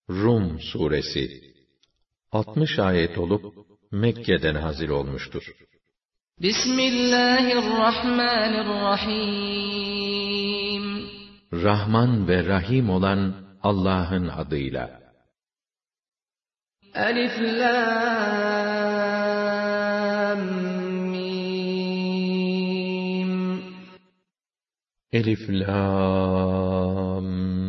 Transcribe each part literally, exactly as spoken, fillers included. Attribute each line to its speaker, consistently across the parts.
Speaker 1: Rum suresi altmış ayet olup Mekke'den nazil olmuştur.
Speaker 2: Bismillahirrahmanirrahim.
Speaker 1: Rahman ve Rahim olan Allah'ın adıyla.
Speaker 2: Elif Lam Mim.
Speaker 1: Elif Lam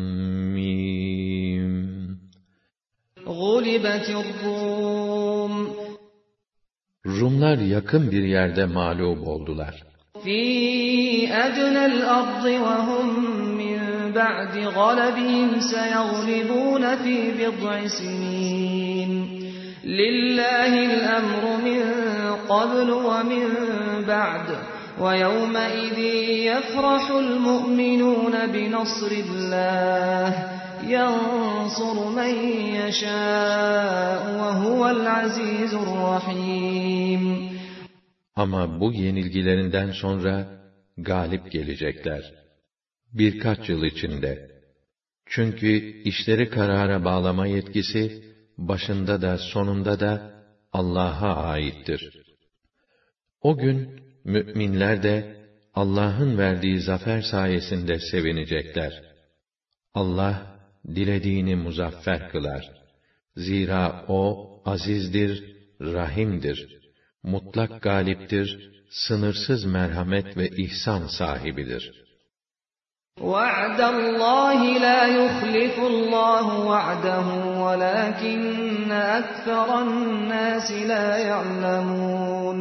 Speaker 1: Mim.
Speaker 2: Gulibetir Rum.
Speaker 1: Rumlar yakın bir yerde mağlup oldular.
Speaker 2: Fî ednel ardı ve hum min ba'di galabihim seyaglibûne fî bid'i sinîn. Lillâhil emru min qablu ve min ba'd. Ve yevmeidin yefrahul mu'minûne binasrillâh. يَنْصُرُ مَنْ يَشَاءُ وَهُوَ الْعَزِيزُ الرَّحِيمُ.
Speaker 1: Ama bu yenilgilerinden sonra galip gelecekler. Birkaç yıl içinde. Çünkü işleri karara bağlama yetkisi, başında da sonunda da Allah'a aittir. O gün, müminler de Allah'ın verdiği zafer sayesinde sevinecekler. Allah, dilediğini muzaffer kılar. Zira O, azizdir, rahimdir. Mutlak galiptir, sınırsız merhamet ve ihsan sahibidir.
Speaker 2: وَعْدَ اللّٰهِ لَا يُخْلِفُ اللّٰهُ وَعْدَهُ وَلَكِنَّ أَكْثَرَ النَّاسِ لَا يَعْلَمُونَ.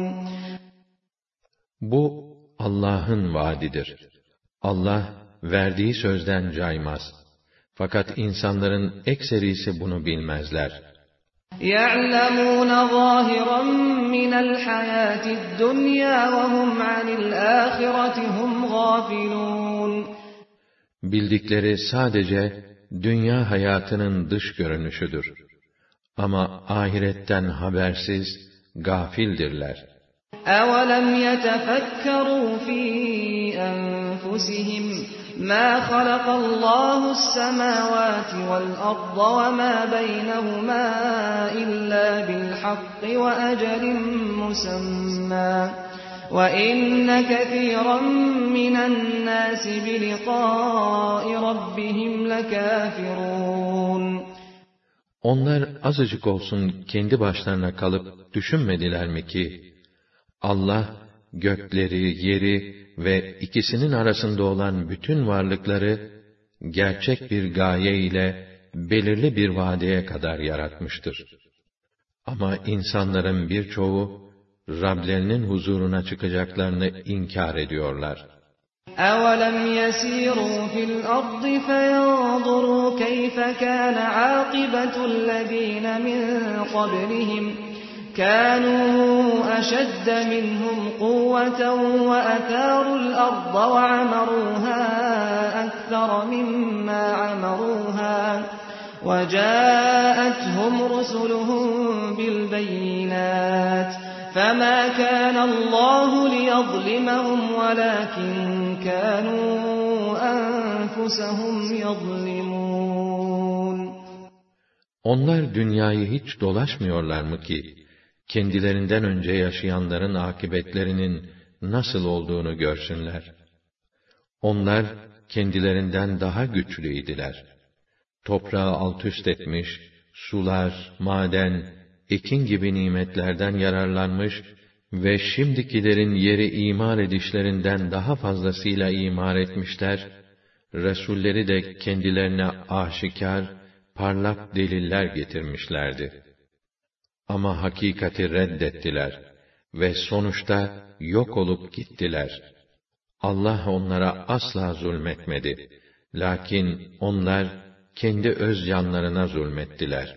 Speaker 1: Bu, Allah'ın vaadidir. Allah, verdiği sözden caymaz. Fakat insanların ekserisi bunu bilmezler.
Speaker 2: يَعْلَمُونَ ظَاهِرًا مِنَ الْحَيَاةِ الدُّنْيَا وَهُمْ عَنِ الْآخِرَةِ هُمْ غَافِلُونَ.
Speaker 1: Bildikleri sadece dünya hayatının dış görünüşüdür. Ama ahiretten habersiz, gafildirler.
Speaker 2: أَوَلَمْ يَتَفَكَّرُوا فِي أَنفُسِهِمْ مَا خَلَقَ اللّٰهُ السَّمَاوَاتِ وَالْأَرْضَ وَمَا بَيْنَهُمَا إِلَّا بِالْحَقِّ وَأَجَلٍ مُّسَمًّى وَإِنَّ كَثِيرًا مِّنَ النَّاسِ بِلِقَاءِ رَبِّهِمْ لَكَافِرُونَ.
Speaker 1: Onlar azıcık olsun kendi başlarına kalıp düşünmediler mi ki, Allah, gökleri, yeri ve ikisinin arasında olan bütün varlıkları, gerçek bir gaye ile belirli bir vadeye kadar yaratmıştır. Ama insanların birçoğu, Rablerinin huzuruna çıkacaklarını inkar ediyorlar.
Speaker 2: أَوَلَمْ يَسِيرُوا فِي الْأَرْضِ فَيَنْظُرُوا كَيْفَ كَانَ عَاقِبَةُ الَّذِينَ مِنْ قَبْلِهِمْ كَانُوا أَشَدَّ مِنْهُمْ قُوَّةً وَأَثَارُوا الْأَرْضَ وَعَمَرُوهَا أَكْثَرَ مِمَّا عَمَرُوهَا وَجَاءَتْهُمْ رُسُلُهُم بِالْبَيِّنَاتِ فَمَا كَانَ اللّٰهُ لِيَظْلِمَهُمْ وَلَكِنْ كَانُوا أَنفُسَهُمْ يَظْلِمُونَ.
Speaker 1: Onlar dünyayı hiç dolaşmıyorlar mı ki, kendilerinden önce yaşayanların akıbetlerinin nasıl olduğunu görsünler? Onlar, kendilerinden daha güçlüydiler. Toprağı alt üst etmiş, sular, maden, ekin gibi nimetlerden yararlanmış ve şimdikilerin yeri imar edişlerinden daha fazlasıyla imar etmişler, Resulleri de kendilerine aşikar, parlak deliller getirmişlerdi. Ama hakikati reddettiler ve sonuçta yok olup gittiler. Allah onlara asla zulmetmedi. Lakin onlar kendi öz canlarına zulmettiler.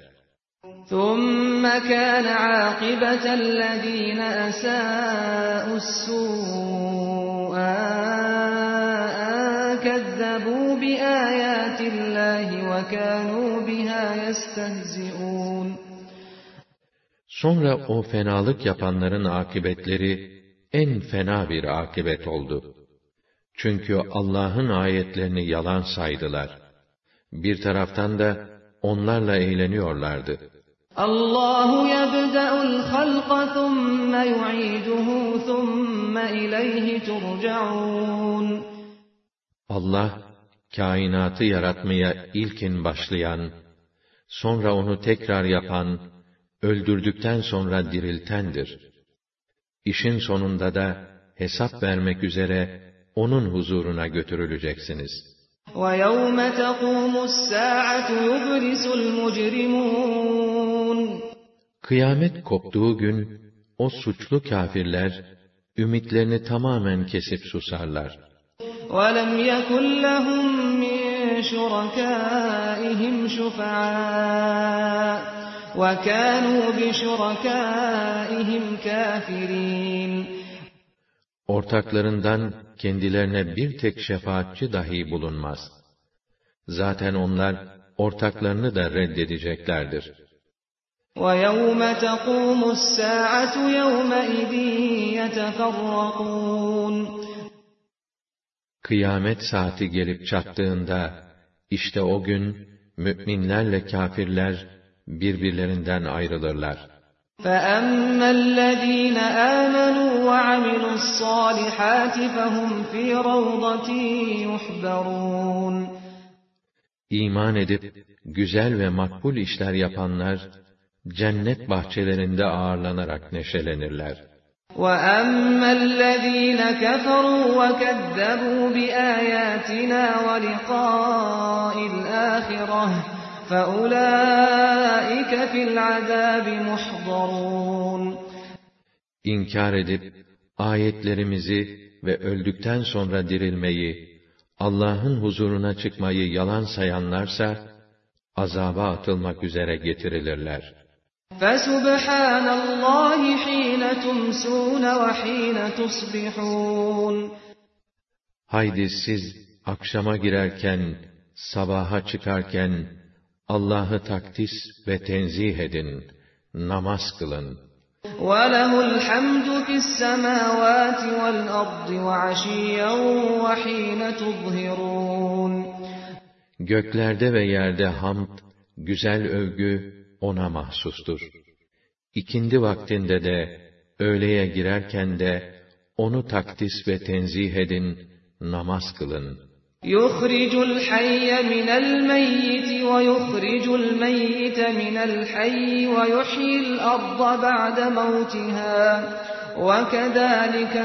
Speaker 2: ثُمَّ كَانَ عَاقِبَةَ الَّذ۪ينَ أَسَاءُوا السُّوءَ كَذَّبُوا بِآيَاتِ اللّٰهِ وَكَانُوا بِهَا يَسْتَهْزِئُونَ.
Speaker 1: Sonra o fenalık yapanların akıbetleri en fena bir akıbet oldu. Çünkü Allah'ın ayetlerini yalan saydılar. Bir taraftan da onlarla eğleniyorlardı.
Speaker 2: Allahu yebda'ul halqa thumma yu'iduhu thumma ileyhi turcaun.
Speaker 1: Allah, kainatı yaratmaya ilkin başlayan, sonra onu tekrar yapan, öldürdükten sonra diriltendir. İşin sonunda da hesap vermek üzere onun huzuruna götürüleceksiniz.
Speaker 2: وَيَوْمَ تَقُومُ السَّاعَةُ يُبْلِسُ الْمُجْرِمُونَ
Speaker 1: Kıyamet koptuğu gün, o suçlu kâfirler, ümitlerini tamamen kesip susarlar.
Speaker 2: وَلَمْ يَكُنْ لَهُمْ مِنْ شُرَكَائِهِمْ شُفَعَاءُ وَكَانُوا بِشُرَكَائِهِمْ كَافِرِينَ
Speaker 1: Ortaklarından kendilerine bir tek şefaatçi dahi bulunmaz. Zaten onlar ortaklarını da reddedeceklerdir.
Speaker 2: وَيَوْمَ تَقُومُ السَّاعَةُ يَوْمَئِذٍ يَتَفَرَّقُونَ
Speaker 1: Kıyamet saati gelip çattığında, işte o gün, mü'minlerle kâfirler, birbirlerinden ayrılırlar.
Speaker 2: فَأَمَّا الَّذ۪ينَ آمَنُوا وَعَمِلُوا الصَّالِحَاتِ فَهُمْ فِي رَوْضَةٍ يُحْبَرُونَ
Speaker 1: İman edip, güzel ve makbul işler yapanlar, cennet bahçelerinde ağırlanarak neşelenirler.
Speaker 2: وَأَمَّا الَّذ۪ينَ كَفَرُوا وَكَذَّبُوا بِآيَاتِنَا وَلِقَاءِ الْآخِرَةِ فَأُولَٰئِكَ فِي الْعَذَابِ مُحْضَرُونَ
Speaker 1: İnkar edip, ayetlerimizi ve öldükten sonra dirilmeyi, Allah'ın huzuruna çıkmayı yalan sayanlarsa, azaba atılmak üzere getirilirler.
Speaker 2: فَسُبْحَانَ اللّٰهِ حِينَ تُمْسُونَ وَحِينَ تُصْبِحُونَ
Speaker 1: Haydi siz, akşama girerken, sabaha çıkarken, Allah'ı takdis ve tenzih edin, namaz kılın.
Speaker 2: وَلَهُ الْحَمْدُ فِي السَّمَاوَاتِ وَالْأَرْضِ وَعَشِيًّا وَحِينَ تُظْهِرُونَ
Speaker 1: Göklerde ve yerde hamd, güzel övgü ona mahsustur. İkindi vaktinde de, öğleye girerken de, onu takdis ve tenzih edin, namaz kılın.
Speaker 2: يُخْرِجُ الْحَيَّ مِنَ الْمَيِّتِ وَيُخْرِجُ الْمَيِّتَ مِنَ الْحَيِّ وَيُحْيِي الْأَرْضَ بَعْدَ مَوْتِهَا وَكَذَٰلِكَ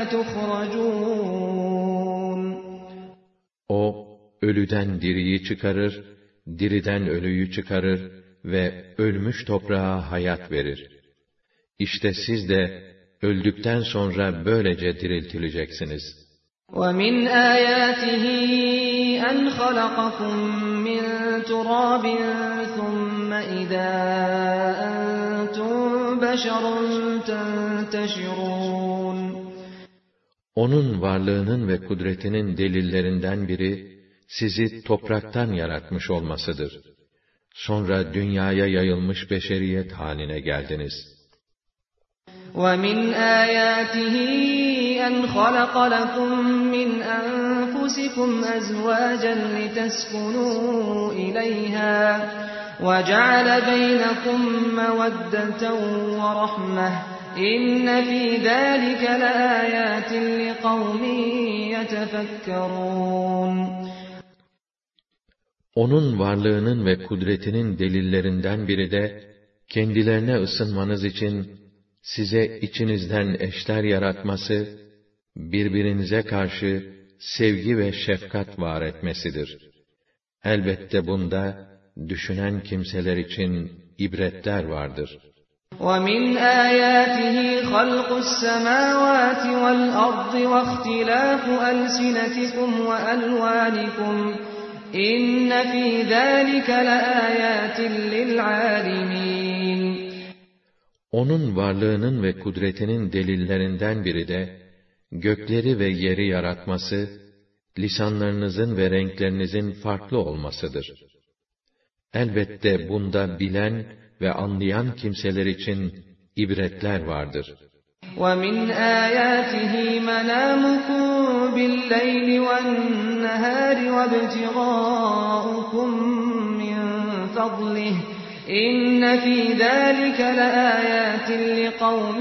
Speaker 2: تُخْرَجُونَ
Speaker 1: O, ölüden diriyi çıkarır, diriden ölüyü çıkarır ve ölmüş toprağa hayat verir. İşte siz de, öldükten sonra böylece diriltileceksiniz.
Speaker 2: وَمِنْ آيَاتِهِ أَنْ خَلَقَكُم مِّن تُرَابٍ ثُمَّ إِذَا أَنْتُمْ بَشَرٌ تَنْتَشِرُونَ
Speaker 1: Onun varlığının ve kudretinin delillerinden biri, sizi topraktan yaratmış olmasıdır. Sonra dünyaya yayılmış beşeriyet haline geldiniz.
Speaker 2: وَمِنْ آيَاتِهِ أَنْ خَلَقَ لَكُم مِّنْ أَنفُسِكُمْ أَزْوَاجًا لِتَسْكُنُوا إِلَيْهَا وَجَعَلَ بَيْنَكُم مَّوَدَّةً وَرَحْمَةً إِنَّ فِي ذَٰلِكَ لَآيَاتٍ لِقَوْمٍ يَتَفَكَّرُونَ
Speaker 1: Onun varlığının ve kudretinin delillerinden biri de, kendilerine ısınmanız için, size içinizden eşler yaratması, birbirinize karşı sevgi ve şefkat var etmesidir. Elbette bunda, düşünen kimseler için ibretler vardır.
Speaker 2: وَمِنْ آيَاتِهِ خَلْقُ السَّمَاوَاتِ وَالْأَرْضِ وَاخْتِلَافُ أَلْسِنَتِكُمْ وَأَلْوَانِكُمْ إِنَّ فِي ذَٰلِكَ لَآيَاتٍ لِلْعَالِمِينَ
Speaker 1: Onun varlığının ve kudretinin delillerinden biri de, gökleri ve yeri yaratması, lisanlarınızın ve renklerinizin farklı olmasıdır. Elbette bunda bilen ve anlayan kimseler için ibretler vardır.
Speaker 2: وَمِنْ آيَاتِهِ مَنَامُكُمْ بِاللَّيْلِ وَالنَّهَارِ وَابْتِغَاؤُكُمْ مِنْ فضله إن في ذلك لآيات لقوم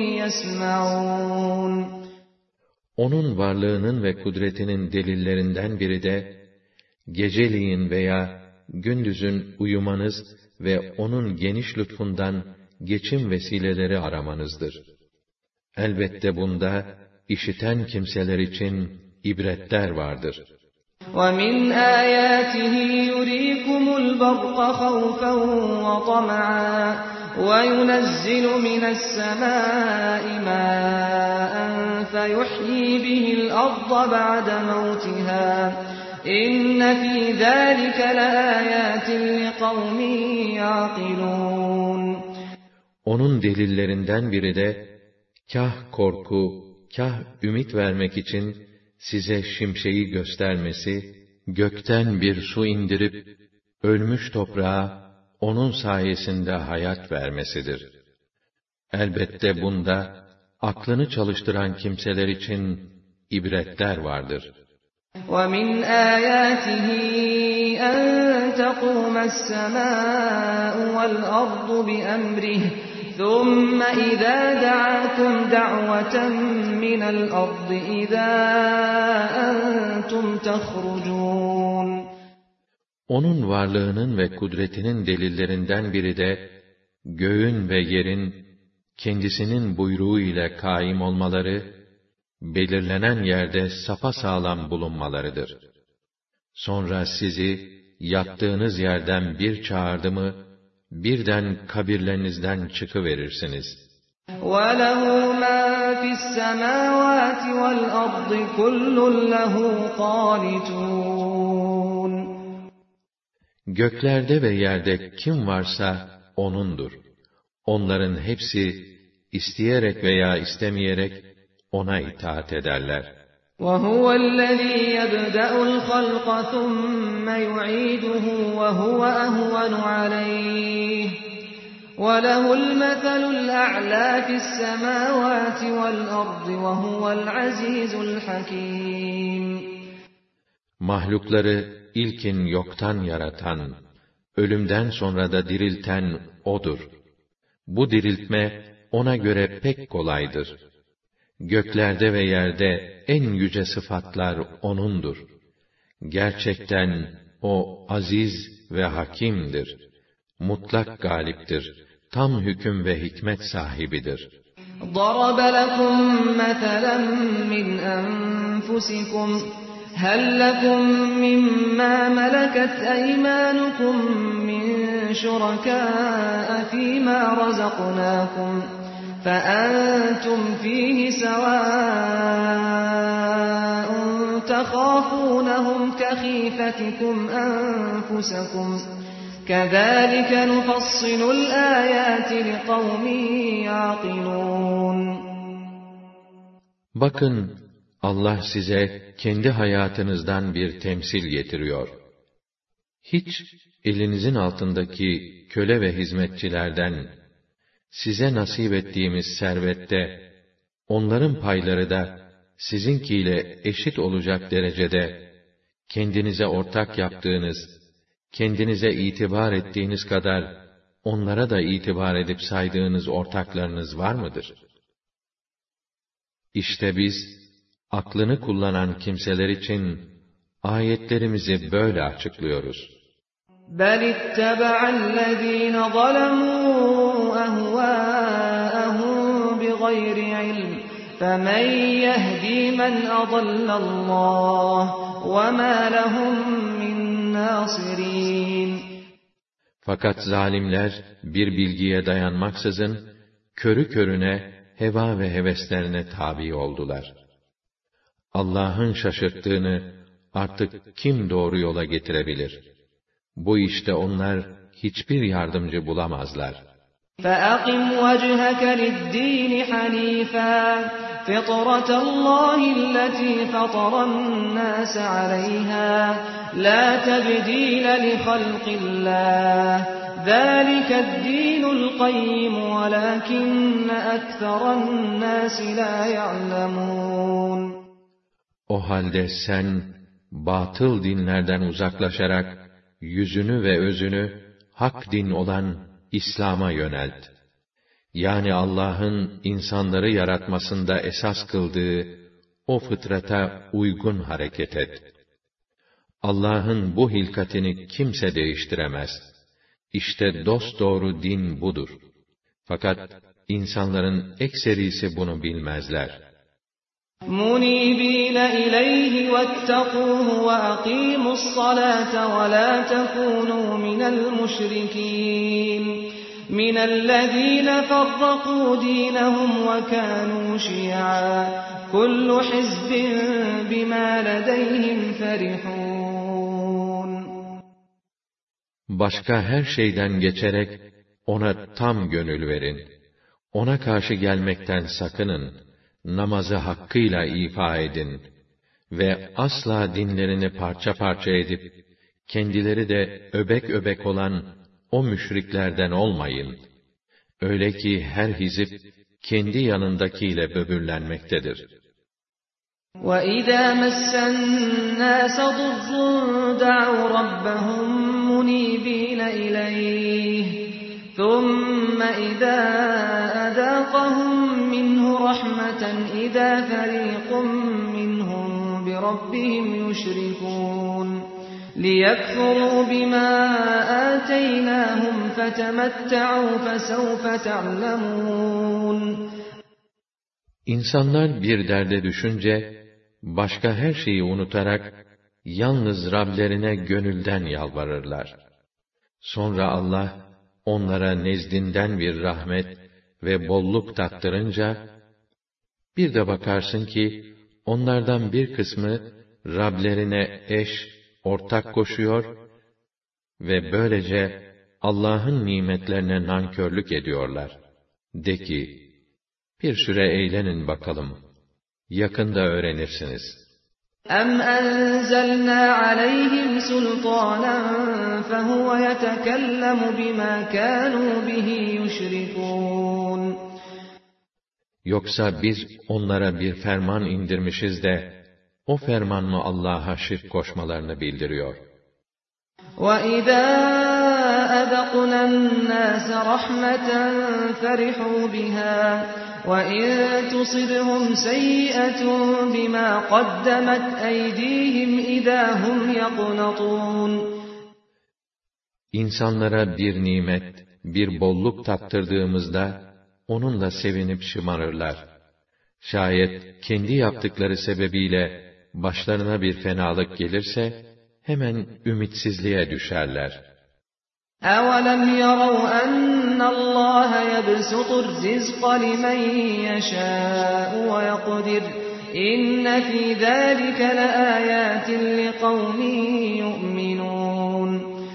Speaker 2: يسمعون.
Speaker 1: Onun varlığının ve kudretinin delillerinden biri de, geceliğin veya gündüzün uyumanız ve onun geniş lütfundan geçim vesileleri aramanızdır. Elbette bunda, işiten kimseler için ibretler vardır.
Speaker 2: وَمِنْ آيَاتِهِ يُرِيكُمُ الْبَرْقَ خَوْفًا وَطَمَعًا وَيُنَزِّلُ مِنَ السَّمَاءِ مَاءً فَيُحْيِي بِهِ الْأَرْضَ بَعْدَ مَوْتِهَا إِنَّ فِي ذَلِكَ لَآيَاتٍ لِقَوْمٍ يَعْقِلُونَ.
Speaker 1: Onun delillerinden biri de, kah korku, kah ümit vermek için size şimşeği göstermesi, gökten bir su indirip, ölmüş toprağa, onun sayesinde hayat vermesidir. Elbette bunda, aklını çalıştıran kimseler için ibretler vardır.
Speaker 2: وَمِنْ آيَاتِهِ أَنْ تَقُومَ السَّمَاءُ وَالْأَرْضُ بِأَمْرِهِ ثُمَّ إِذَا دَعَاكُمْ دَعْوَةً مِّنَ الْأَرْضِ إِذَا أَنْتُمْ تَخْرُجُونَ.
Speaker 1: Onun varlığının ve kudretinin delillerinden biri de, göğün ve yerin, kendisinin buyruğu ile kaim olmaları, belirlenen yerde sapasağlam bulunmalarıdır. Sonra sizi, yattığınız yerden bir çağırdı mı, birden kabirlerinizden çıkıverirsiniz.
Speaker 2: وَلَهُ مَا فِي السَّمَاوَاتِ وَالْأَرْضِ كُلٌّ لَهُ قَانِتُونَ.
Speaker 1: Göklerde ve yerde kim varsa O'nundur. Onların hepsi, isteyerek veya istemeyerek, O'na itaat ederler.
Speaker 2: وَهُوَ الَّذ۪ي يَبْدَأُ الْخَلْقَ ثُمَّ يُعِيدُهُ وَهُوَ أَهْوَنُ عَلَيْهِ وَلَهُ الْمَثَلُ الْأَعْلَى فِي السَّمَاوَاتِ وَالْأَرْضِ وَهُوَ الْعَز۪يزُ الْحَك۪يمُ.
Speaker 1: Mahlukları ilkin yoktan yaratan, ölümden sonra da dirilten O'dur. Bu diriltme, O'na göre pek kolaydır. Göklerde ve yerde en yüce sıfatlar O'nundur. Gerçekten O aziz ve hakimdir. Mutlak galiptir. Tam hüküm ve hikmet sahibidir.
Speaker 2: ضَرَبَ لَكُمْ مَثَلًا مِّنْ أَنفُسِكُمْ هَلْ لَكُمْ مِمَّا مَلَكَتْ أَيْمَانُكُمْ مِنْ شُرَكَاءَ فِيمَا رَزَقْنَاكُمْ فَأَنْتُمْ فِيهِ سَوَاءٌ تَخَافُونَهُمْ كَخِيفَتِكُمْ أَنفُسَكُمْ كَذَٰلِكَ نُفَصِّلُ الْآيَاتِ لِقَوْمٍ يَعْقِلُونَ.
Speaker 1: Bakın, Allah size kendi hayatınızdan bir temsil getiriyor. Hiç elinizin altındaki köle ve hizmetçilerden, size nasip ettiğimiz servette, onların payları da sizinkiyle eşit olacak derecede, kendinize ortak yaptığınız, kendinize itibar ettiğiniz kadar, onlara da itibar edip saydığınız ortaklarınız var mıdır? İşte biz, aklını kullanan kimseler için, ayetlerimizi böyle açıklıyoruz.
Speaker 2: بَلِ اتَّبَعَ الَّذ۪ينَ ظَلَمُوا أَهْوَاءَهُمْ بِغَيْرِ عِلْمٍ فَمَنْ يَهْدِي مَنْ أَضَلَّ اللّٰهُ وَمَا لَهُمْ مِنْ نَاصِرِينَ.
Speaker 1: Fakat zalimler, bir bilgiye dayanmaksızın, körü körüne, heva ve heveslerine tabi oldular. Allah'ın şaşırttığını, artık kim doğru yola getirebilir? Bu işte onlar, hiçbir yardımcı bulamazlar.
Speaker 2: فَأَقِمْ وَجْهَكَ لِلدِّينِ حَنِيفًا فِطْرَةَ اللّٰهِ الَّتِي فَطَرَ النَّاسَ عَلَيْهَا لَا تَبْدِيلَ لِخَلْقِ اللّٰهِ ذَٰلِكَ الدِّينُ الْقَيِّمُ وَلَٰكِنَّ أَكْثَرَ النَّاسِ لَا يَعْلَمُونَ.
Speaker 1: O halde sen, batıl dinlerden uzaklaşarak, yüzünü ve özünü, hak din olan İslam'a yönelt. Yani Allah'ın insanları yaratmasında esas kıldığı o fıtrata uygun hareket et. Allah'ın bu hilkatini kimse değiştiremez. İşte dosdoğru din budur. Fakat insanların ekserisi bunu bilmezler.
Speaker 2: مُنِيبِينَ إِلَيْهِ وَاتَّقُوهُ وَأَقِيمُوا الصَّلَاةَ وَلَا تَكُونُوا مِنَ الْمُشْرِكِينَ مِنَ الَّذِينَ فَرَّقُوا دِينَهُمْ وَكَانُوا شِيَعًا كُلُّ حِزْبٍ بِمَا لَدَيْهِمْ فَرِحُونَ.
Speaker 1: Başka her şeyden geçerek ona tam gönül verin. Ona karşı gelmekten sakının. Namazı hakkıyla ifa edin ve asla dinlerini parça parça edip kendileri de öbek öbek olan o müşriklerden olmayın. Öyle ki her hizip kendi yanındakiyle böbürlenmektedir.
Speaker 2: وَإِذَا مَسَّ النَّاسَ ضُرٌّ دَعَوْا رَبَّهُم مُنِيبِينَ إِلَيْهِ ثُمَّ إِذَا أَذَاقَهُم مِّنْهُ رَحْمَةً إِذَا فَرِيقٌ مِّنْهُم بِرَبِّهِمْ يُشْرِكُونَ لِيَكْفُرُوا بِمَا آتَيْنَاهُمْ فَتَمَتَّعُوا فَسَوْفَ تَعْلَمُونَ.
Speaker 1: İnsanlar bir derde düşünce, başka her şeyi unutarak, yalnız Rablerine gönülden yalvarırlar. Sonra Allah, onlara nezdinden bir rahmet ve bolluk tattırınca, bir de bakarsın ki, onlardan bir kısmı, Rablerine eş, ortak koşuyor ve böylece, Allah'ın nimetlerine nankörlük ediyorlar. De ki, bir süre eğlenin bakalım, yakında öğrenirsiniz.
Speaker 2: أَمْ أَنزَلْنَا عَلَيْهِمْ سُلْطَانًا فَهُوَ يَتَكَلَّمُ بِمَا كَانُوا بِهِ يُشْرِكُونَ.
Speaker 1: Yoksa biz onlara bir ferman indirmişiz de, o ferman mı Allah'a şirk koşmalarını bildiriyor?
Speaker 2: وَإِذَا أَذَقْنَا النَّاسَ رَحْمَةً فَرِحُوا بِهَا وَإِن تُصِبْهُمْ سَيِّئَةٌ بِمَا قَدَّمَتْ أَيْدِيهِمْ إِذَا هُمْ يَقْنَطُونَ.
Speaker 1: İnsanlara bir nimet, bir bolluk tattırdığımızda, onunla sevinip şımarırlar. Şayet kendi yaptıkları sebebiyle başlarına bir fenalık gelirse, hemen ümitsizliğe düşerler.
Speaker 2: أَوَلَمْ يَرَوْا أَنَّ اللَّهَ يَبْسُطُ الرِّزْقَ لِمَن يَشَاءُ وَيَقْدِرُ إِنَّ فِي ذَلِكَ لَآيَاتٍ لِقَوْمٍ يُؤْمِنُونَ.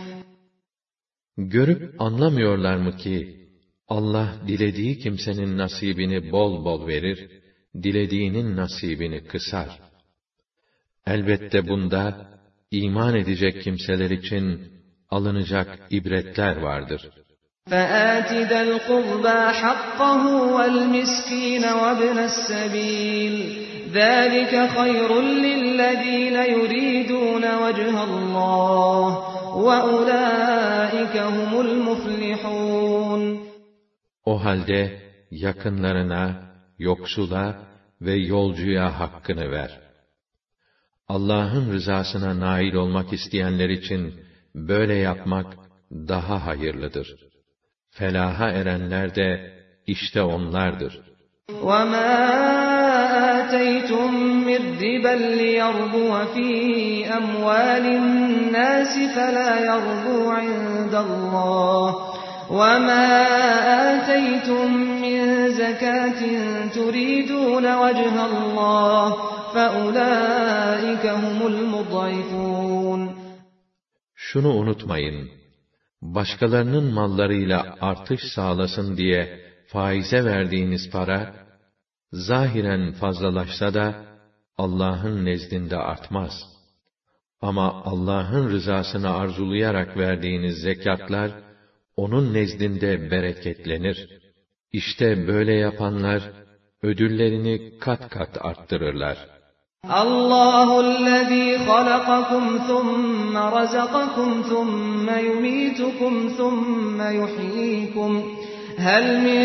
Speaker 1: Görüp anlamıyorlar mı ki, Allah dilediği kimsenin nasibini bol bol verir, dilediğinin nasibini kısar. Elbette bunda, iman edecek kimseler için, alınacak ibretler vardır.
Speaker 2: فَآتِ ذَا الْقُرْبَى حَقَّهُ وَالْمِسْكِينَ وَابْنَ السَّبِيلِ ذَلِكَ خَيْرٌ لِلَّذِينَ يُرِيدُونَ وَجْهَ اللَّهِ وَأُولَٰئِكَ هُمُ الْمُفْلِحُونَ.
Speaker 1: O halde yakınlarına, yoksula ve yolcuya hakkını ver. Allah'ın rızasına nail olmak isteyenler için böyle yapmak daha hayırlıdır. Felaha erenler de işte onlardır.
Speaker 2: وَمَا آتَيْتُم مِّن رِّبًا لِّيَرْبُوَ فِي أَمْوَالِ النَّاسِ فَلَا يَرْبُو عِندَ اللَّهِ وَمَا آتَيْتُم مِّن زَكَاةٍ تُرِيدُونَ وَجْهَ اللَّهِ فَأُولَٰئِكَ هُمُ الْمُضْعِفُونَ.
Speaker 1: Şunu unutmayın, başkalarının mallarıyla artış sağlasın diye faize verdiğiniz para, zahiren fazlalaşsa da, Allah'ın nezdinde artmaz. Ama Allah'ın rızasını arzulayarak verdiğiniz zekatlar, onun nezdinde bereketlenir. İşte böyle yapanlar, ödüllerini kat kat arttırırlar.
Speaker 2: Allahu'llezî halakakum thumma razakakum thumma yumitukum thumma yuhyikum. Hel min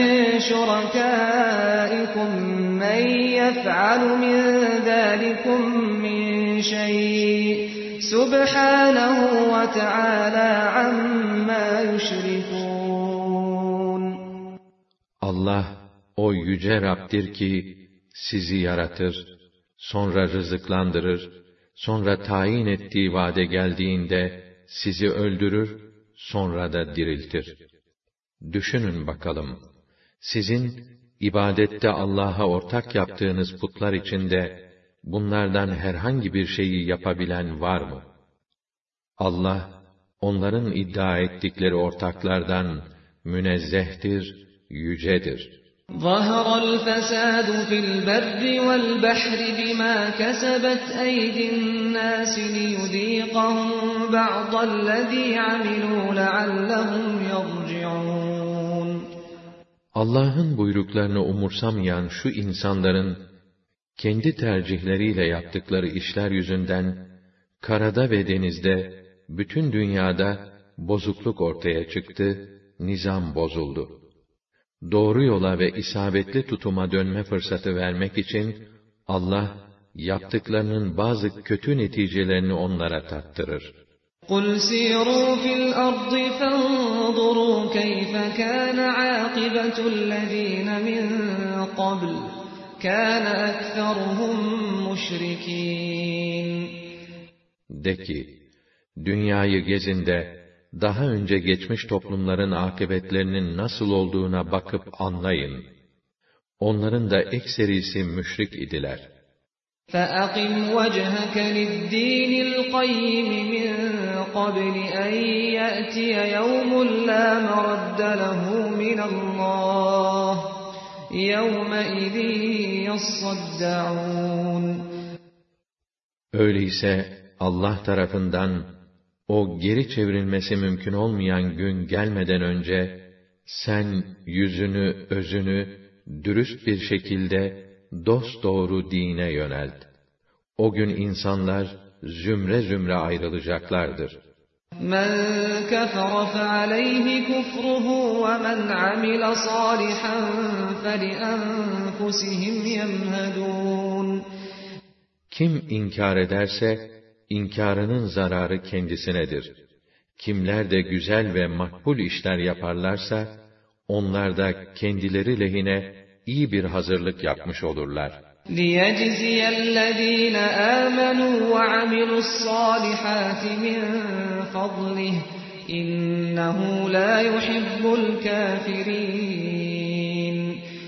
Speaker 2: şurakâikum men yef'alu min zâlikum min şey'in. Subhânehu ve Teâlâ ammâ yüşrikûn.
Speaker 1: Allah o yüce Rab'dir ki sizi yaratır, sonra rızıklandırır, sonra tayin ettiği vade geldiğinde sizi öldürür, sonra da diriltir. Düşünün bakalım, sizin ibadette Allah'a ortak yaptığınız putlar içinde bunlardan herhangi bir şeyi yapabilen var mı? Allah, onların iddia ettikleri ortaklardan münezzehtir, yücedir.
Speaker 2: ظَهَرَ الْفَسَادُ فِي الْبَرِّ وَالْبَحْرِ بِمَا كَسَبَتْ أَيْدِي النَّاسِ لِيُذِيقَهُم بَعْضَ الَّذِي عَمِلُوا لَعَلَّهُمْ يَرْجِعُونَ.
Speaker 1: Allah'ın buyruklarını umursamayan şu insanların kendi tercihleriyle yaptıkları işler yüzünden karada ve denizde, bütün dünyada bozukluk ortaya çıktı, nizam bozuldu. Doğru yola ve isabetli tutuma dönme fırsatı vermek için Allah yaptıklarının bazı kötü neticelerini onlara tattırır.
Speaker 2: قُلْ سِيرُوا فِي الْأَرْضِ فَانظُرُوا كَيْفَ كَانَ عَاقِبَةُ الَّذِينَ مِنْ قَبْلُ كَانَ أَكْثَرُهُمْ مُشْرِكِينَ.
Speaker 1: De ki, dünyayı gezin de, daha önce geçmiş toplumların akıbetlerinin nasıl olduğuna bakıp anlayın. Onların da ekserisi müşrik idiler.
Speaker 2: فَأَقِمْ وَجْهَكَ لِلدِّينِ الْقَيِّمِ مِنْ قَبْلِ أَنْ يَأْتِيَ يَوْمٌ لَا مَرَدَّ لَهُ مِنَ اللّٰهِ يَوْمَئِذٍ يَصَّدَّعُونَ.
Speaker 1: Öyleyse Allah tarafından o geri çevrilmesi mümkün olmayan gün gelmeden önce, sen yüzünü, özünü dürüst bir şekilde dosdoğru dine yönelt. O gün insanlar zümre zümre ayrılacaklardır.
Speaker 2: مَنْ كَفَرَ فَعَلَيْهِ كُفْرُهُ وَمَنْ عَمِلَ صَالِحًا فَلِأَنْفُسِهِمْ يَمْهَدُونَ.
Speaker 1: Kim inkar ederse, İnkarının zararı kendisinedir. Kimler de güzel ve makbul işler yaparlarsa, onlar da kendileri lehine iyi bir hazırlık yapmış olurlar.
Speaker 2: لِيَجْزِيَ الَّذ۪ينَ آمَنُوا وَعَمِلُوا الصَّالِحَاتِ مِنْ فَضْلِهِ اِنَّهُ لَا يُحِبُّ الْكَافِرِينَ.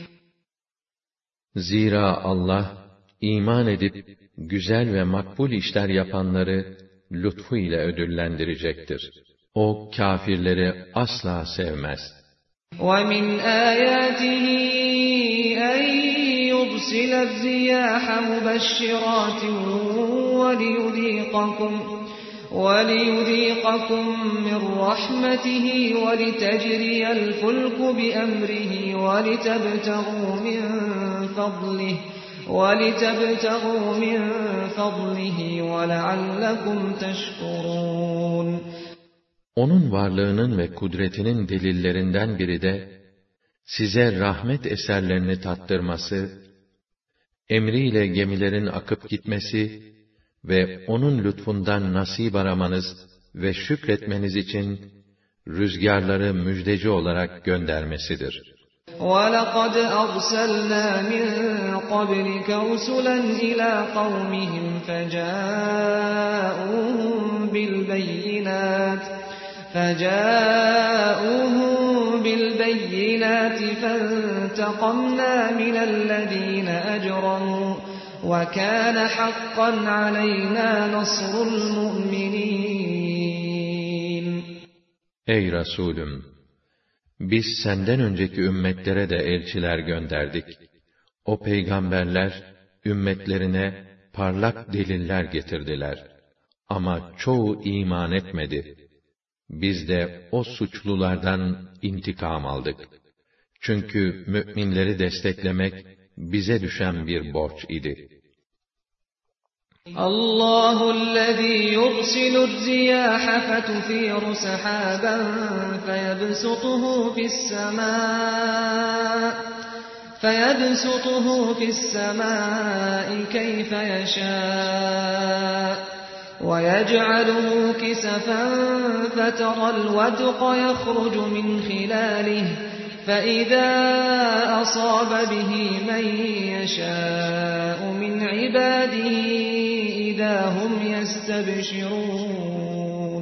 Speaker 1: Zira Allah, iman edip, güzel ve makbul işler yapanları lütfu ile ödüllendirecektir. O kâfirleri asla sevmez.
Speaker 2: وَمِنْ آيَاتِهِ أَنْ يُرْسِلَ الرِّيَاحَ مُبَشِّرَاتٍ وَلِيُذِيقَكُمْ وَلِيُذِيقَكُمْ مِنْ رَحْمَتِهِ وَلِتَجْرِيَ الْفُلْكُ بِأَمْرِهِ وَلِتَبْتَغُوا مِنْ فَضْلِهِ وَلِتَبْتَغُوا مِنْ فَضْلِهِ وَلَعَلَّكُمْ تَشْكُرُونَ.
Speaker 1: Onun varlığının ve kudretinin delillerinden biri de, size rahmet eserlerini tattırması, emriyle gemilerin akıp gitmesi ve onun lütfundan nasip aramanız ve şükretmeniz için rüzgarları müjdeci olarak göndermesidir.
Speaker 2: وَلَقَدْ أَرْسَلْنَا مِنْ قَبْلِكَ رُسُلًا إِلَى قَوْمِهِمْ فَجَاءُوهُمْ بِالْبَيِّنَاتِ فَجَاءُوهُمْ بِالْبَيِّنَاتِ فَانْتَقَمْنَا مِنَ الَّذِينَ أَجْرَمُوا وَكَانَ حَقًّا عَلَيْنَا نَصْرُ الْمُؤْمِنِينَ.
Speaker 1: Ey Resulüm! Biz senden önceki ümmetlere de elçiler gönderdik. O peygamberler, ümmetlerine parlak deliller getirdiler. Ama çoğu iman etmedi. Biz de o suçlulardan intikam aldık. Çünkü müminleri desteklemek, bize düşen bir borç idi.
Speaker 2: الله الذي يرسل الرياح فتثير سحابا فيبسطه في السماء فيبسطه في السماء كيف يشاء ويجعله كسفا فترى الودق يخرج من خلاله فإذا أصاب به من يشاء من عباده إذا هم يستبشرون.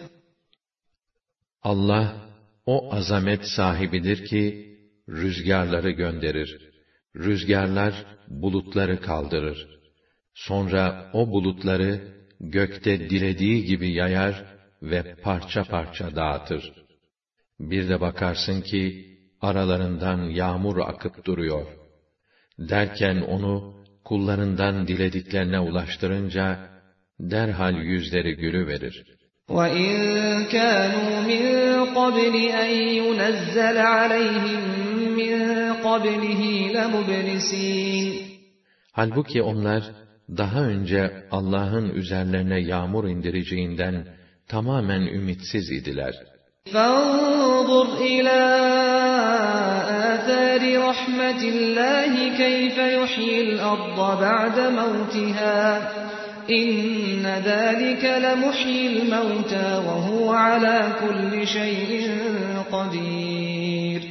Speaker 1: Allah o azamet sahibidir ki rüzgarları gönderir. Rüzgarlar bulutları kaldırır. Sonra o bulutları gökte dilediği gibi yayar ve parça parça dağıtır. Bir de bakarsın ki aralarından yağmur akıp duruyor. Derken onu kullarından dilediklerine ulaştırınca derhal yüzleri gülüverir.
Speaker 2: وَإِنْ كَانُوا مِنْ قَبْلِ أَنْ يُنَزَّلَ عَلَيْهِمْ مِنْ قَبْلِهِ لَمُبْلِسِينَ.
Speaker 1: Halbuki onlar daha önce Allah'ın üzerlerine yağmur indireceğinden tamamen ümitsiz idiler.
Speaker 2: فَانظُرْ إِلَى آثَارِ رَحْمَةِ اللّٰهِ كَيْفَ يُحْيِي الْأَرْضَ بَعْدَ مَوْتِهَا إِنَّ ذَٰلِكَ لَمُحْيِي الْمَوْتَى وَهُوَ عَلَى كُلِّ شَيْءٍ قَدِيرٌ.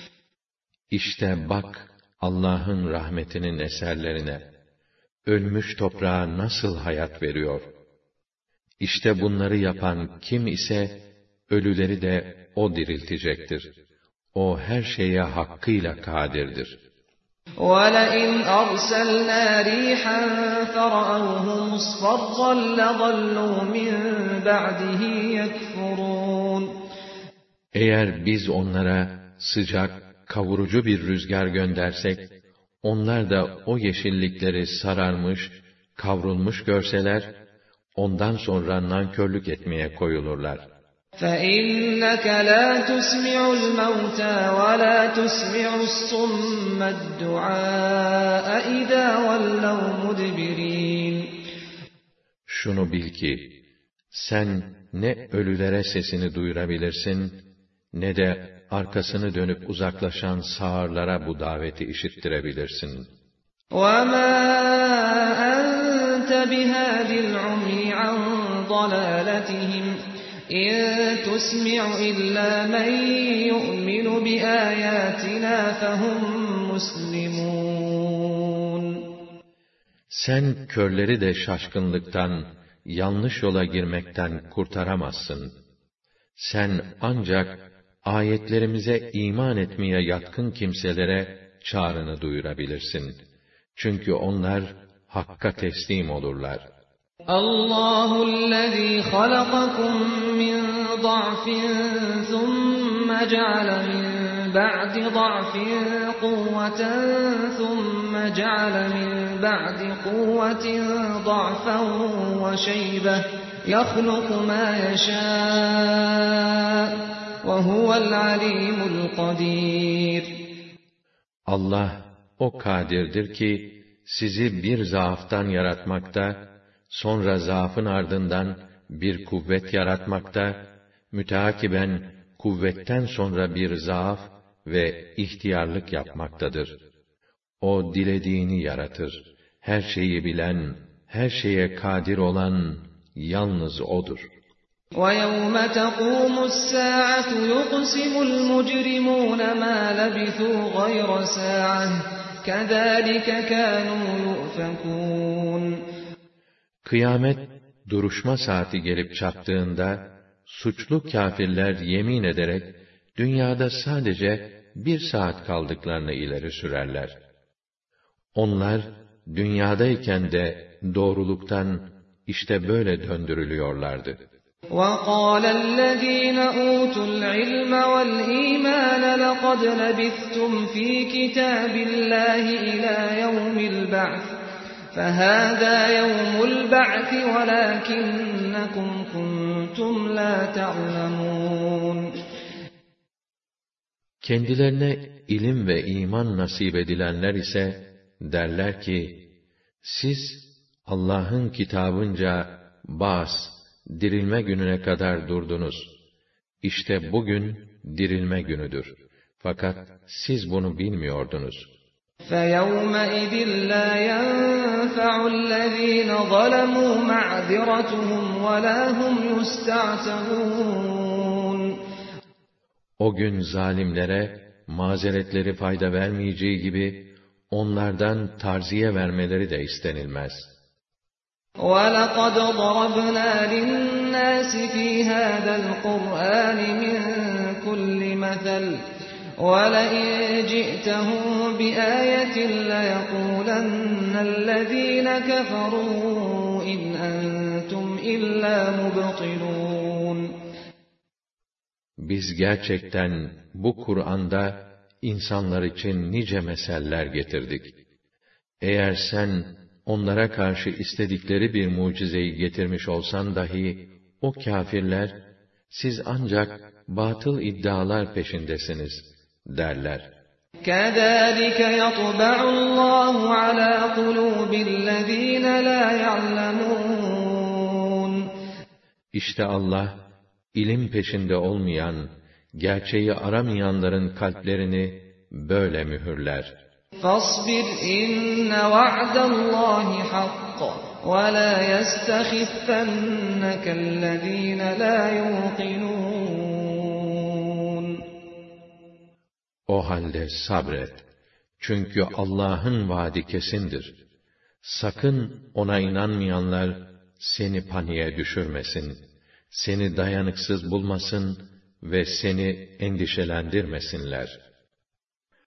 Speaker 1: İşte bak Allah'ın rahmetinin eserlerine. Ölmüş toprağa nasıl hayat veriyor. İşte bunları yapan kim ise ölüleri de o diriltecektir. O her şeye hakkıyla kadirdir.
Speaker 2: وَلَئِنْ أَرْسَلْنَا رِيحًا فَرَأَوْهُ مُصْفَرًّا لَظَلُّوا مِنْ بَعْدِهِ يَكْفُرُونَ.
Speaker 1: Eğer biz onlara sıcak, kavurucu bir rüzgar göndersek, onlar da o yeşillikleri sararmış, kavrulmuş görseler, ondan sonra nankörlük etmeye koyulurlar.
Speaker 2: فَإِنَّكَ لَا تُسْمِعُ الْمَوْتَى وَلَا تُسْمِعُ الصُّمَّ الدُّعَاءَ إِذَا وَلَّوْا مُدْبِرِينَ.
Speaker 1: Şunu bil ki, sen ne ölülere sesini duyurabilirsin, ne de arkasını dönüp uzaklaşan sağırlara bu daveti işittirebilirsin.
Speaker 2: وَمَا أَنْتَ بِهَادِ الْعُمْيِ عَنْ ضَلَالَتِهِمْ إِنْ تُسْمِعُ إِلَّا مَنْ يُؤْمِنُ بِآيَاتِنَا فَهُمْ مُسْلِمُونَ.
Speaker 1: Sen körleri de şaşkınlıktan, yanlış yola girmekten kurtaramazsın. Sen ancak ayetlerimize iman etmeye yatkın kimselere çağrını duyurabilirsin. Çünkü onlar hakka teslim olurlar.
Speaker 2: Allahü'llezî halakakum min ضَعْفٍ ثُمَّ جَعَلَ مِنْ بَعْدِ ضَعْفٍ قُوَّةً ثُمَّ جَعَلَ مِنْ بَعْدِ قُوَّةٍ ضَعْفًا وَشَيْبَةً يَخْلُقُ مَا يَشَاءُ وَهُوَ الْعَلِيمُ الْقَدِيرُ.
Speaker 1: Allah o kadirdir ki sizi bir zaaftan yaratmakta, sonra zaafın ardından bir kuvvet yaratmakta, müteakiben kuvvetten sonra bir zaaf ve ihtiyarlık yapmaktadır. O dilediğini yaratır. Her şeyi bilen, her şeye kadir olan yalnız O'dur.
Speaker 2: وَيَوْمَ تَقُومُ السَّاعَةُ يُقْسِمُ الْمُجْرِمُونَ مَا لَبِثُوا غَيْرَ سَاعَةٍ كَذَٰلِكَ كَانُوا يُؤْفَكُونَ.
Speaker 1: Kıyamet duruşma saati gelip çattığında, suçlu kâfirler yemin ederek, dünyada sadece bir saat kaldıklarını ileri sürerler. Onlar, dünyadayken de doğruluktan işte böyle döndürülüyorlardı.
Speaker 2: وَقَالَ الَّذ۪ينَ أُوتُوا الْعِلْمَ وَالْا۪يمَانَ لَقَدْ لَبِثْتُمْ ف۪ي كِتَابِ اللّٰهِ اِلَى يَوْمِ الْبَعْثِ فَهَذَا يَوْمُ الْبَعْثِ وَلَاكِنَّكُمْ كُنْتُمْ لَا تَعْلَمُونَ.
Speaker 1: Kendilerine ilim ve iman nasip edilenler ise derler ki, siz Allah'ın kitabınca bas, dirilme gününe kadar durdunuz. İşte bugün dirilme günüdür. Fakat siz bunu bilmiyordunuz.
Speaker 2: فَيَوْمَئِذٍ لَا يَنْفَعُ الَّذ۪ينَ ظَلَمُوا مَعْذِرَتُهُمْ وَلَا هُمْ يُسْتَعْتَبُونَ
Speaker 1: O gün zalimlere mazeretleri fayda vermeyeceği gibi, onlardan tarziye vermeleri de istenilmez.
Speaker 2: وَلَقَدْ ضَرَبْنَا لِلنَّاسِ فِي هَذَا الْقُرْآنِ مِنْ كُلِّ مَثَلٍ وَلَئِنْ جِئْتَهُمْ بِآيَةٍ لَيَقُولَنَّ الَّذ۪ينَ كَفَرُوا اِنْ أَنْتُمْ إِلَّا مُبْطِلُونَ
Speaker 1: Biz gerçekten bu Kur'an'da insanlar için nice meseller getirdik. Eğer sen onlara karşı istedikleri bir mucizeyi getirmiş olsan dahi, o kâfirler, siz ancak batıl iddialar peşindesiniz derler.
Speaker 2: كَذَٰلِكَ يَطْبَعُ اللّٰهُ عَلَى قُلُوبِ الَّذ۪ينَ لَا يَعْلَمُونَ
Speaker 1: İşte Allah, ilim peşinde olmayan, gerçeği aramayanların kalplerini böyle mühürler.
Speaker 2: فَاصْبِرْ اِنَّ وَعْدَ اللّٰهِ حَقٌّ وَلَا يَسْتَخِفَّنَّكَ الَّذ۪ينَ لَا يُوقِنُونَ
Speaker 1: O halde sabret. Çünkü Allah'ın vaadi kesindir. Sakın ona inanmayanlar seni paniğe düşürmesin, seni dayanıksız bulmasın ve seni endişelendirmesinler.